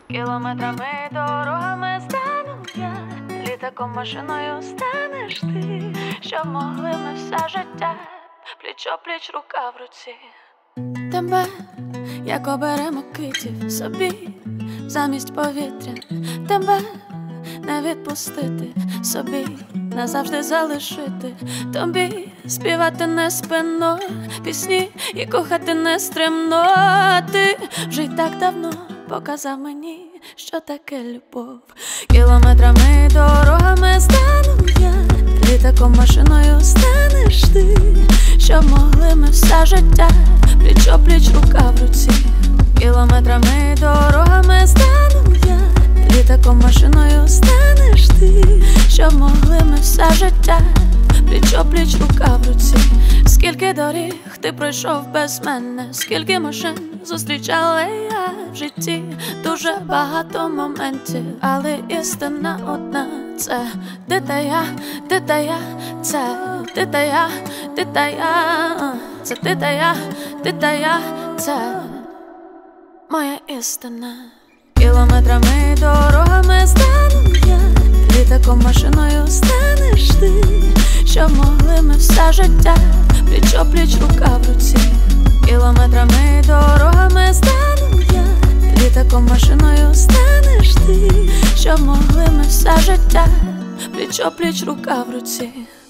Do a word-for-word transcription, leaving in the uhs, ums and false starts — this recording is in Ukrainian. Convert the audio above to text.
Кілометрами дорогами стану я, літаком, машиною станеш ти, щоб могли ми все життя пліч-о-пліч, рука в руці. Тебе, як оберемо квітів собі замість повітря, тебе не відпустити собі, назавжди залишити тобі, співати не спинно пісні і кохати не стримно. Ти вже й так давно показав мені, що таке любов. Кілометрами дорогами стану я, літаком, машиною станеш ти, щоб могли ми все життя пліч-о-пліч, рука в руці. Кілометрами дорогами стану я, літаком, машиною станеш ти, щоб могли ми все життя пліч-о-пліч, рука в руці. Скільки доріг ти пройшов без мене, скільки машин зустрічала я в житті, дуже багато моментів, але істина одна — це ти та я, ти та я, це ти та я, ти та я, це ти та я, ти та я, це моя істина. Кілометрами дорогами стану я, літаком, машиною станеш ти, щоб могли ми все життя пліч-о-пліч, рука в руці. Кілометрами дорогами стану я, літаком, машиною станеш ти, щоб могли ми все життя пліч-о-пліч, рука в руці.